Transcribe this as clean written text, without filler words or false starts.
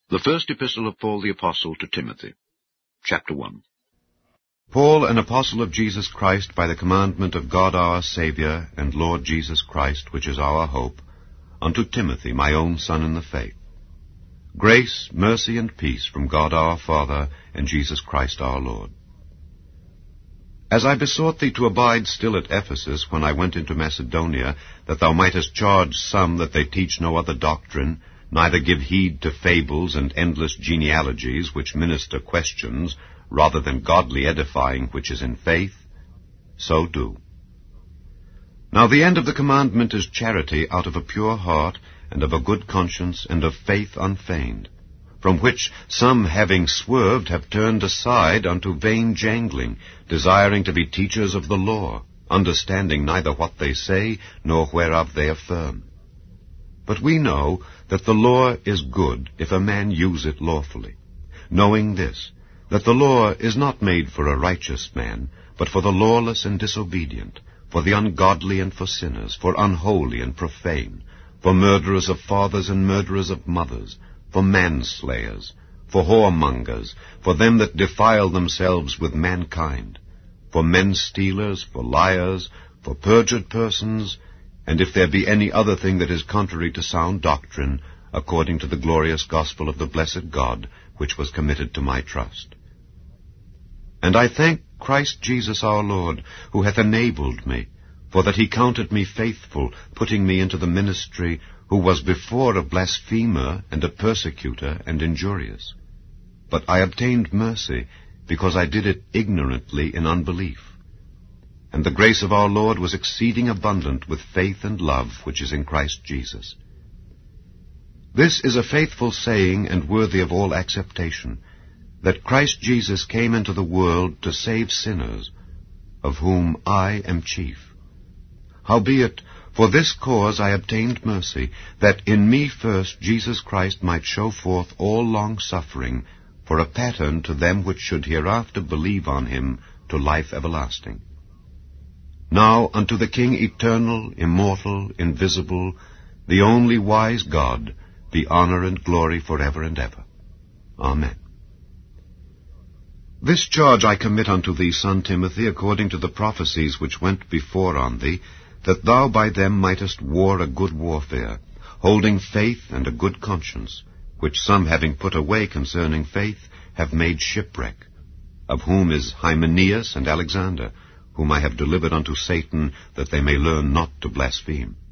The First Epistle of Paul the Apostle to Timothy, Chapter 1. Paul, an apostle of Jesus Christ, by the commandment of God our Saviour, and Lord Jesus Christ, which is our hope, unto Timothy, my own son in the faith. Grace, mercy, and peace from God our Father, and Jesus Christ our Lord. As I besought thee to abide still at Ephesus, when I went into Macedonia, that thou mightest charge some that they teach no other doctrine, neither give heed to fables and endless genealogies, which minister questions, rather than godly edifying which is in faith, so do. Now the end of the commandment is charity out of a pure heart, and of a good conscience, and of faith unfeigned, from which some, having swerved, have turned aside unto vain jangling, desiring to be teachers of the law, understanding neither what they say, nor whereof they affirm. But we know that the law is good if a man use it lawfully, knowing this, that the law is not made for a righteous man, but for the lawless and disobedient, for the ungodly and for sinners, for unholy and profane, for murderers of fathers and murderers of mothers, for manslayers, for whoremongers, for them that defile themselves with mankind, for men-stealers, for liars, for perjured persons, and if there be any other thing that is contrary to sound doctrine, according to the glorious gospel of the blessed God, which was committed to my trust. And I thank Christ Jesus our Lord, who hath enabled me, for that he counted me faithful, putting me into the ministry, who was before a blasphemer, and a persecutor, and injurious. But I obtained mercy, because I did it ignorantly in unbelief. And the grace of our Lord was exceeding abundant with faith and love which is in Christ Jesus. This is a faithful saying and worthy of all acceptation, that Christ Jesus came into the world to save sinners, of whom I am chief. Howbeit, for this cause I obtained mercy, that in me first Jesus Christ might show forth all long-suffering, for a pattern to them which should hereafter believe on him to life everlasting. Now unto the King eternal, immortal, invisible, the only wise God, be honor and glory forever and ever. Amen. This charge I commit unto thee, son Timothy, according to the prophecies which went before on thee, that thou by them mightest war a good warfare, holding faith and a good conscience, which some having put away concerning faith have made shipwreck, of whom is Hymenaeus and Alexander, whom I have delivered unto Satan, that they may learn not to blaspheme.